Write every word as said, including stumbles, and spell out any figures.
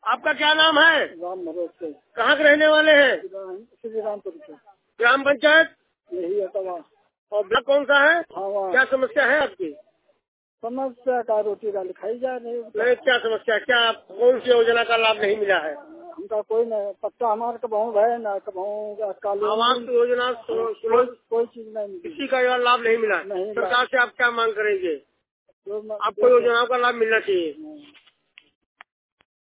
आपका क्या नाम है? राम भरोस से। कहाँ के रहने वाले हैं? श्री रामपुर से। ग्राम पंचायत यही है तवा। और ब्लॉक कौन सा है? हाँ, क्या समस्या है आपकी? समस्या का रोटी दाल खाई जा नहीं। नहीं, क्या समस्या, क्या कौन सी योजना का लाभ नहीं मिला है? हमका कोई नहीं पत्ता, हमारे कबहू है ना कबहू काली आवास योजना कोई चीज नहीं, किसी का लाभ नहीं मिला। नहीं। सरकार से आप क्या मांग करेंगे? आपको योजनाओं का लाभ मिलना चाहिए।